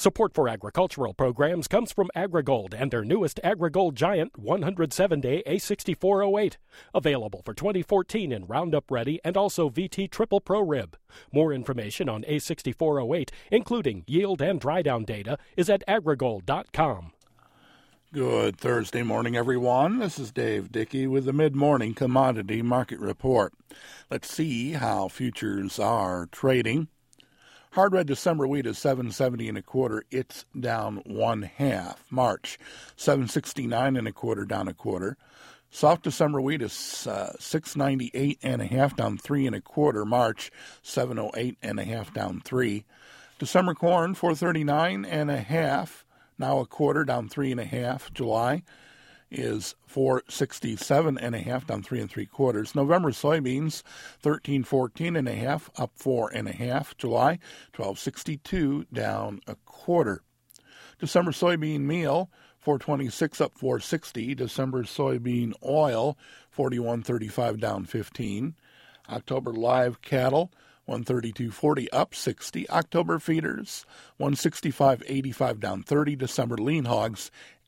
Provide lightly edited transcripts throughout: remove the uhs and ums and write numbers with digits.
Support for agricultural programs comes from AgriGold and their newest AgriGold Giant 107-day A6408. Available for 2014 in Roundup Ready and also VT Triple Pro Rib. More information on A6408, including yield and dry down data, is at agrigold.com. Good Thursday morning, everyone. This is Dave Dickey with the Mid-Morning Commodity Market Report. Let's see how futures are trading. Hard red December wheat is $7.70 1/4. It's down 1/2. March, $7.69 1/4, down 1/4. Soft December wheat is $6.98 1/2, down 3 1/4. March, $7.08 1/2, down 3. December corn, $4.39 1/2, now 1/4, down 3 1/2. July is $4.67 1/2, down 3 3/4. November soybeans, $13.14 1/2, up 4 1/2. July, $12.62, down 1/4. December soybean meal, $4.26, up 4.60. December soybean oil, $41.35, down 15. October live cattle, $132.40, up 60. October feeders, $165.85, down 30. December lean hogs,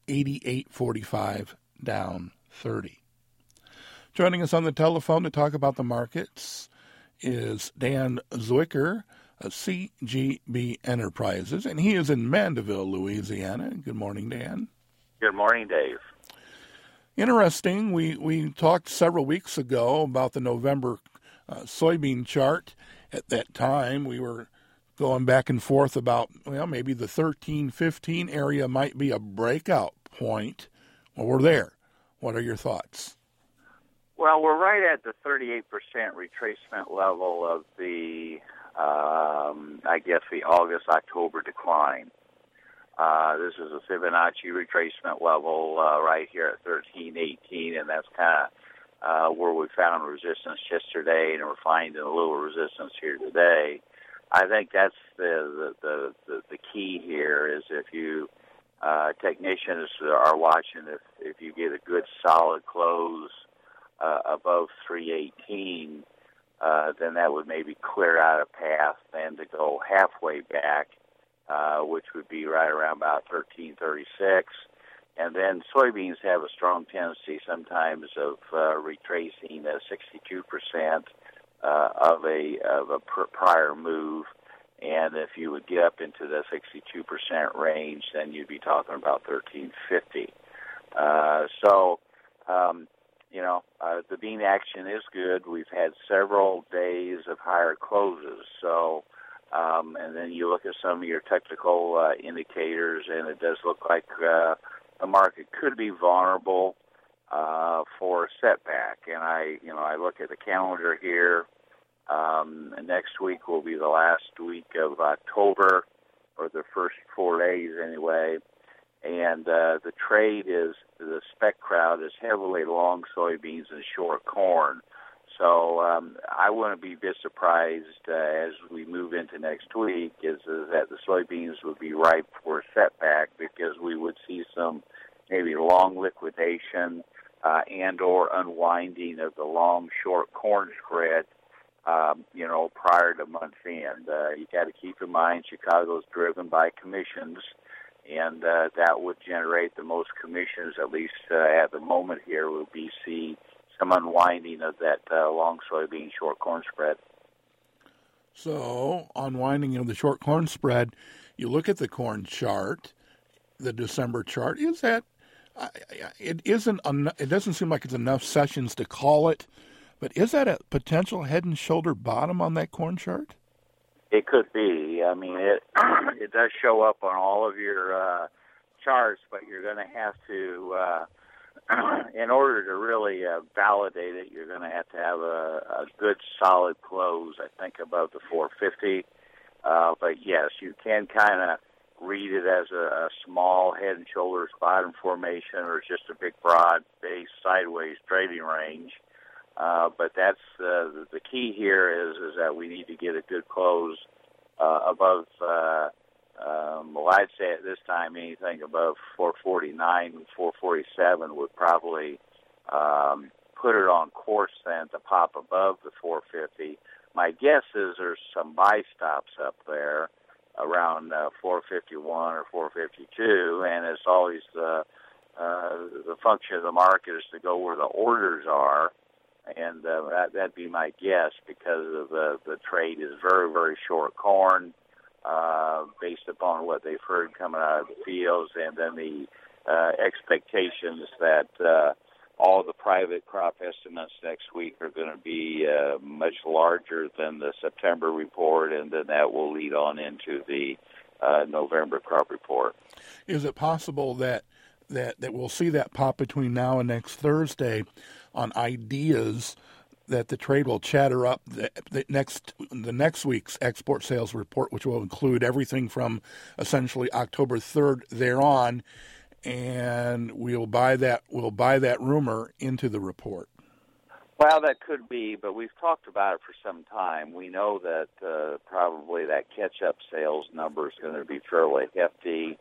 $88.45, down 30. Joining us on the telephone to talk about the markets is Dan Zwicker of CGB Enterprises, and he is in Mandeville, Louisiana. Good morning, Dan. Good morning, Dave. Interesting. We talked several weeks ago about the November soybean chart. At that time, we were going back and forth about, well, maybe the 13-15 area might be a breakout point. Well, we're there. What are your thoughts? Well, we're right at the 38% retracement level of the, the August-October decline. This is a Fibonacci retracement level right here at 13.18, and that's kind of where we found resistance yesterday, and we're finding a little resistance here today. I think that's the key here is if you technicians are watching, if you get a good solid close above 318, then that would maybe clear out a path then to go halfway back, which would be right around about 1336. And then soybeans have a strong tendency sometimes of retracing 62% of a prior move. And if you would get up into the 62% range, then you'd be talking about 1350. The bean action is good. We've had several days of higher closes. And then you look at some of your technical indicators, and it does look like the market could be vulnerable for a setback. And I look at the calendar here. Next week will be the last week of October, or the first 4 days anyway. And the trade the spec crowd is heavily long soybeans and short corn. So I wouldn't be a bit surprised as we move into next week is that the soybeans would be ripe for a setback because we would see some maybe long liquidation and or unwinding of the long-short corn spread, prior to month's end. You got to keep in mind Chicago's driven by commissions, and that would generate the most commissions, at least at the moment here, will be see some unwinding of that long soybean short corn spread. So, unwinding of the short corn spread, you look at the corn chart, the December chart, is that it doesn't seem like it's enough sessions to call it, but is that a potential head and shoulder bottom on that corn chart? It could be. I mean, it does show up on all of your charts, but you're going to have to, in order to really validate it, you're going to have a good solid close, I think, above the 450. But yes, you can kind of read it as a small head and shoulders bottom formation, or just a big broad base sideways trading range. But that's the key here is that we need to get a good close above. I'd say at this time anything above 449 and 447 would probably put it on course then to pop above the 450. My guess is there's some buy stops up there, around 451 or 452, and it's always the function of the market is to go where the orders are, and that'd be my guess because of the trade is very, very short corn, based upon what they've heard coming out of the fields, and then the expectations that all the private crop estimates next week are going to be much larger than the September report, and then that will lead on into the November crop report. Is it possible that we'll see that pop between now and next Thursday on ideas that the trade will chatter up the next week's export sales report, which will include everything from essentially October 3rd thereon, and we'll buy that rumor into the report? Well, that could be, but we've talked about it for some time. We know that probably that catch-up sales number is going to be fairly hefty.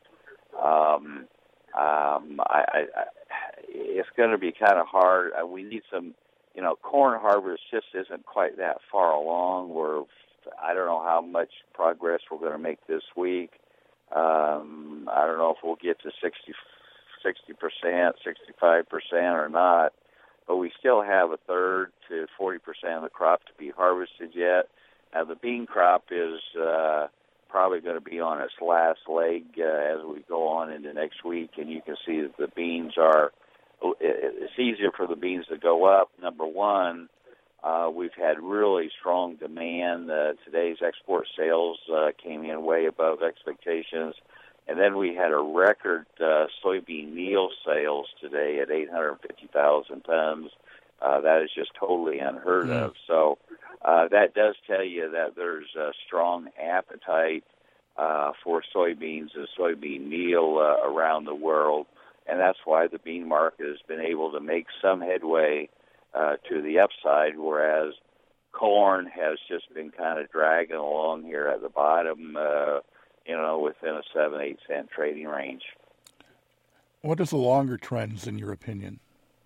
It's going to be kind of hard. We need some, corn harvest just isn't quite that far along. I don't know how much progress we're going to make this week. I don't know if we'll get to 60%, 65% or not, but we still have a third to 40% of the crop to be harvested yet. Now, the bean crop is probably going to be on its last leg as we go on into next week, and you can see that the beans it's easier for the beans to go up. Number one, we've had really strong demand. Today's export sales came in way above expectations. And then we had a record soybean meal sales today at 850,000 tons. That is just totally unheard of. So that does tell you that there's a strong appetite for soybeans and soybean meal around the world. And that's why the bean market has been able to make some headway to the upside, whereas corn has just been kind of dragging along here at the bottom, within a 7-8 cent trading range. What is the longer trends, in your opinion?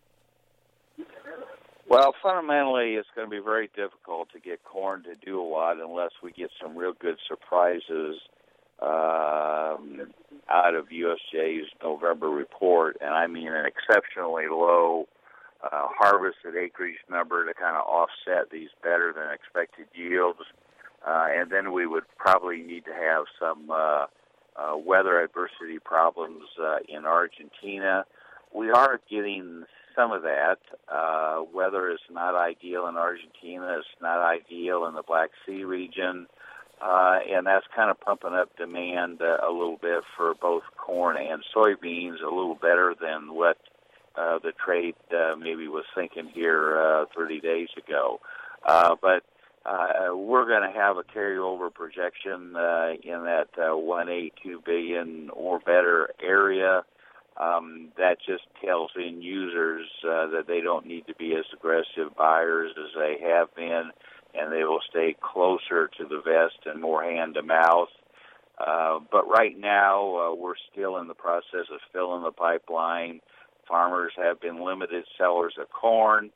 Well, fundamentally, it's going to be very difficult to get corn to do a lot unless we get some real good surprises out of USDA's November report, and I mean an exceptionally low harvested acreage number to kind of offset these better than expected yields. And then we would probably need to have some weather adversity problems in Argentina. We are getting some of that. Weather is not ideal in Argentina. It's not ideal in the Black Sea region. And that's kind of pumping up demand a little bit for both corn and soybeans, a little better than what the trade maybe was thinking here 30 days ago. But we're going to have a carryover projection in that 182 billion or better area. That just tells end users that they don't need to be as aggressive buyers as they have been, and they will stay closer to the vest and more hand to mouth. But right now, we're still in the process of filling the pipeline. Farmers have been limited sellers of corn.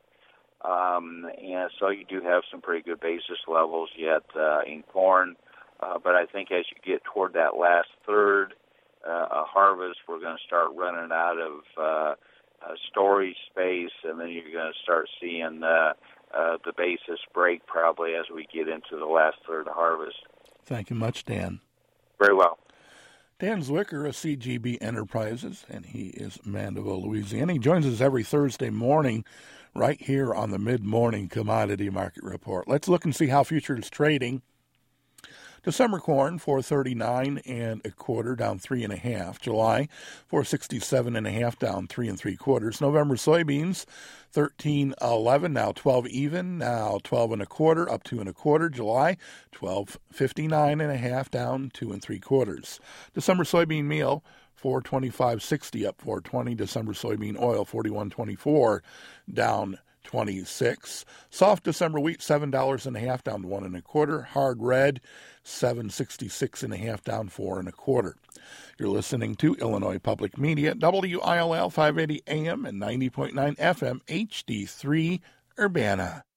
And so you do have some pretty good basis levels yet in corn. But I think as you get toward that last third of harvest, we're going to start running out of storage space, and then you're going to start seeing the basis break probably as we get into the last third of harvest. Thank you much, Dan. Very well. Dan Zwicker of CGB Enterprises, and he is Mandeville, Louisiana. He joins us every Thursday morning right here on the Mid-Morning Commodity Market Report. Let's look and see how futures trading. December corn, 439 1/4, down 3 1/2. July, 467 1/2, down 3 3/4. November soybeans, 13.11, now 12 even, now 12 1/4, up 2 1/4. July, 12.59 1/2, down 2 3/4. December soybean meal, 425.60, up 4.20. December soybean oil, 41.24, down 26. Soft December wheat, $7 1/2, down to 1 1/4. Hard red, $7.66 1/2, down 4 1/4. You're listening to Illinois Public Media, WILL 580 AM and 90.9 FM HD3 Urbana.